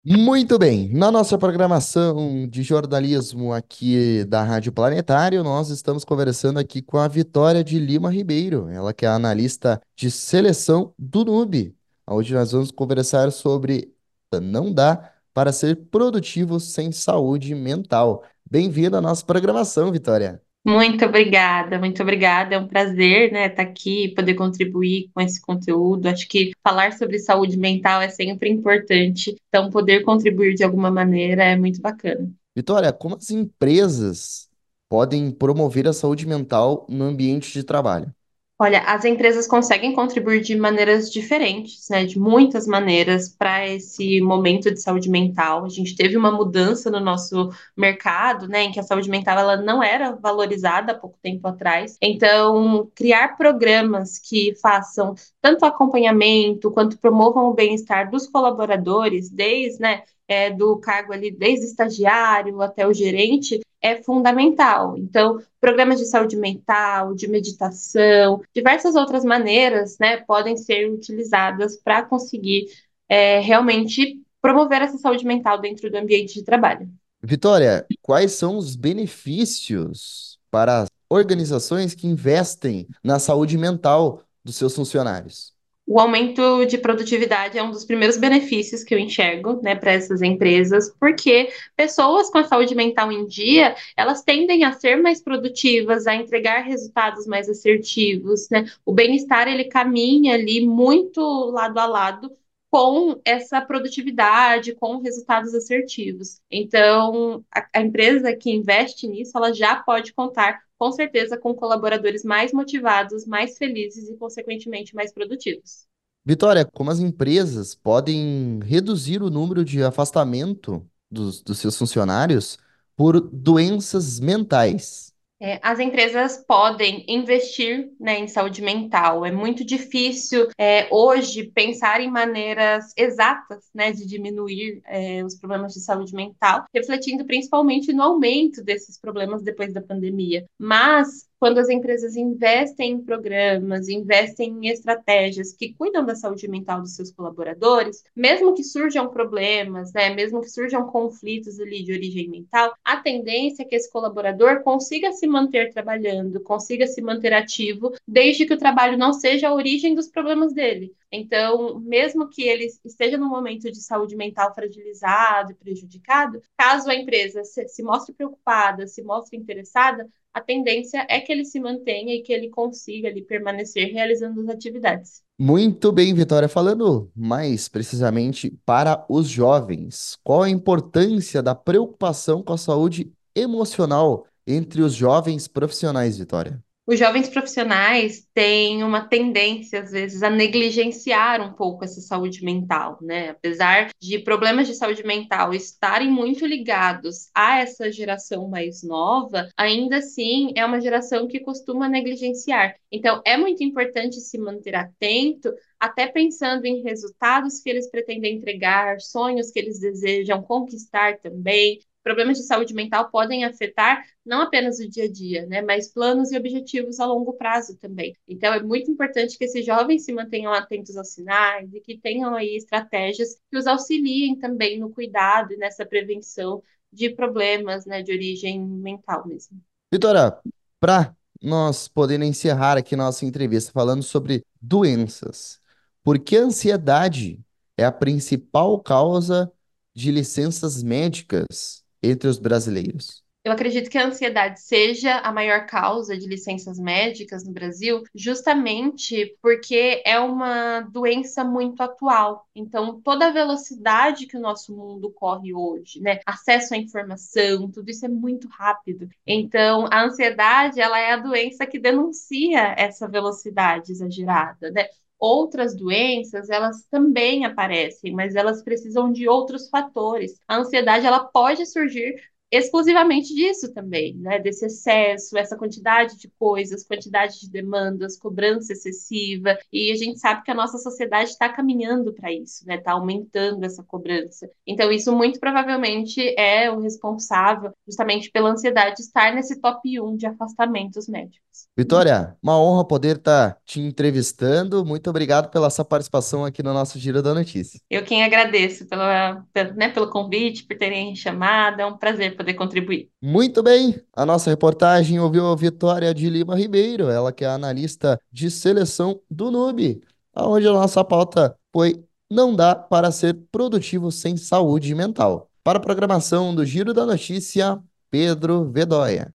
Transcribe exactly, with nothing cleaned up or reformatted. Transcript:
Muito bem, na nossa programação de jornalismo aqui da Rádio Planetário, nós estamos conversando aqui com a Vitória de Lima Ribeiro, ela que é a analista de seleção do Nube, onde nós vamos conversar sobre não dá para ser produtivo sem saúde mental. Bem-vinda à nossa programação, Vitória. Muito obrigada, muito obrigada. É um prazer, né, estar aqui e poder contribuir com esse conteúdo. Acho que falar sobre saúde mental é sempre importante, então poder contribuir de alguma maneira é muito bacana. Vitória, como as empresas podem promover a saúde mental no ambiente de trabalho? Olha, as empresas conseguem contribuir de maneiras diferentes, né, de muitas maneiras para esse momento de saúde mental. A gente teve uma mudança no nosso mercado, né, em que a saúde mental ela não era valorizada há pouco tempo atrás. Então, criar programas que façam tanto acompanhamento quanto promovam o bem-estar dos colaboradores, desde, né, é, do cargo ali, desde estagiário até o gerente, é fundamental. Então, programas de saúde mental, de meditação, diversas outras maneiras, né, podem ser utilizadas para conseguir é, realmente promover essa saúde mental dentro do ambiente de trabalho. Vitória, quais são os benefícios para as organizações que investem na saúde mental dos seus funcionários? O aumento de produtividade é um dos primeiros benefícios que eu enxergo, né, para essas empresas, porque pessoas com a saúde mental em dia, elas tendem a ser mais produtivas, a entregar resultados mais assertivos, né? O bem-estar ele caminha ali muito lado a lado com essa produtividade, com resultados assertivos. Então, a, a empresa que investe nisso, ela já pode contar com certeza com colaboradores mais motivados, mais felizes e, consequentemente, mais produtivos. Vitória, como as empresas podem reduzir o número de afastamento dos, dos seus funcionários por doenças mentais? É, as empresas podem investir, né, em saúde mental. É muito difícil, é, hoje pensar em maneiras exatas, né, de diminuir, é, os problemas de saúde mental, refletindo principalmente no aumento desses problemas depois da pandemia. Mas quando as empresas investem em programas, investem em estratégias que cuidam da saúde mental dos seus colaboradores, mesmo que surjam problemas, né, mesmo que surjam conflitos ali de origem mental, a tendência é que esse colaborador consiga se manter trabalhando, consiga se manter ativo, desde que o trabalho não seja a origem dos problemas dele. Então, mesmo que ele esteja num momento de saúde mental fragilizado e prejudicado, caso a empresa se, se mostre preocupada, se mostre interessada, a tendência é que ele se mantenha e que ele consiga ali permanecer realizando as atividades. Muito bem, Vitória. Falando mais precisamente para os jovens, qual a importância da preocupação com a saúde emocional entre os jovens profissionais, Vitória? Os jovens profissionais têm uma tendência, às vezes, a negligenciar um pouco essa saúde mental, né? Apesar de problemas de saúde mental estarem muito ligados a essa geração mais nova, ainda assim é uma geração que costuma negligenciar. Então, é muito importante se manter atento, até pensando em resultados que eles pretendem entregar, sonhos que eles desejam conquistar também. Problemas de saúde mental podem afetar não apenas o dia a dia, né, mas planos e objetivos a longo prazo também. Então, é muito importante que esses jovens se mantenham atentos aos sinais e que tenham aí estratégias que os auxiliem também no cuidado e nessa prevenção de problemas, né, de origem mental mesmo. Vitória, para nós poder encerrar aqui nossa entrevista falando sobre doenças, por que a ansiedade é a principal causa de licenças médicas entre os brasileiros? Eu acredito que a ansiedade seja a maior causa de licenças médicas no Brasil, justamente porque é uma doença muito atual. Então, toda a velocidade que o nosso mundo corre hoje, né? Acesso à informação, tudo isso é muito rápido. Então, a ansiedade, ela é a doença que denuncia essa velocidade exagerada, né? Outras doenças, elas também aparecem, mas elas precisam de outros fatores. A ansiedade, ela pode surgir exclusivamente disso também, né? Desse excesso, essa quantidade de coisas, quantidade de demandas, cobrança excessiva, e a gente sabe que a nossa sociedade está caminhando para isso, né? Está aumentando essa cobrança. Então, isso muito provavelmente é o responsável justamente pela ansiedade estar nesse top um de afastamentos médicos. Vitória, uma honra poder estar te entrevistando. Muito obrigado pela sua participação aqui no nosso Giro da Notícia. Eu quem agradeço pela, pelo, né, pelo convite, por terem chamado. É um prazer poder contribuir. Muito bem, a nossa reportagem ouviu a Vitória de Lima Ribeiro, ela que é analista de seleção do N U B, onde a nossa pauta foi: não dá para ser produtivo sem saúde mental. Para a programação do Giro da Notícia, Pedro Vedóia.